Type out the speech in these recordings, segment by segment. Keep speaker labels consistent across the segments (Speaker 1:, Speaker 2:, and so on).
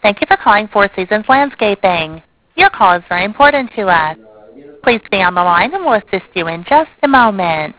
Speaker 1: Thank you for calling Four Seasons Landscaping. Your call is very important to us. Please stay on the line and we'll assist you in just a moment.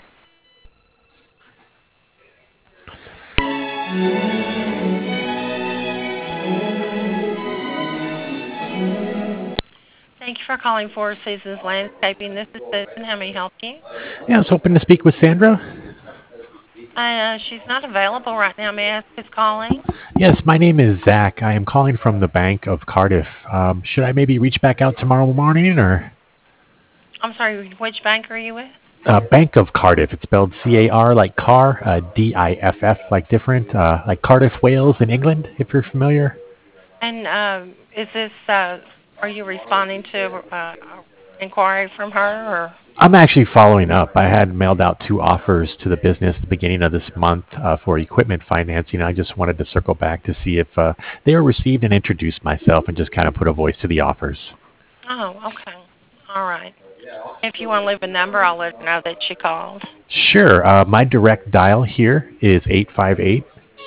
Speaker 1: Thank you for calling Four Seasons Landscaping. This is Susan. How may I help you?
Speaker 2: Yeah, I was hoping to speak with Sandra.
Speaker 1: She's not available right now. May I ask who's calling?
Speaker 2: Yes, my name is Zach. I am calling from the Bank of Cardiff. Should I maybe reach back out tomorrow morning or?
Speaker 1: I'm sorry, which bank are you with?
Speaker 2: Bank of Cardiff. It's spelled C-A-R like car, D-I-F-F like different, like Cardiff, Wales in England, if you're familiar.
Speaker 1: And is this, are you responding to inquiry from her or?
Speaker 2: I'm actually following up. I had mailed out 2 offers to the business at the beginning of this month for equipment financing. I just wanted to circle back to see if they were received and introduce myself and just kind of put a voice to the offers.
Speaker 1: Oh, okay. All right. If you want to leave a number, I'll let her know that she called.
Speaker 2: Sure. My direct dial here is 858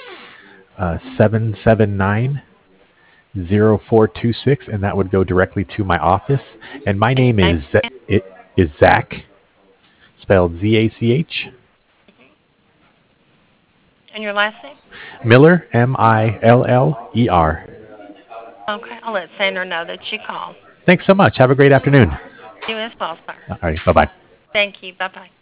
Speaker 2: 779 0426, and that would go directly to my office. And my
Speaker 1: And
Speaker 2: name
Speaker 1: your name
Speaker 2: is Zach, spelled Z-A-C-H.
Speaker 1: and your last name?
Speaker 2: Miller, M-I-L-L-E-R.
Speaker 1: Okay, I'll let Sandra know that she called.
Speaker 2: Thanks so much. Have a great afternoon.
Speaker 1: You as well, sir.
Speaker 2: All right. Bye-bye.
Speaker 1: Thank you. Bye-bye.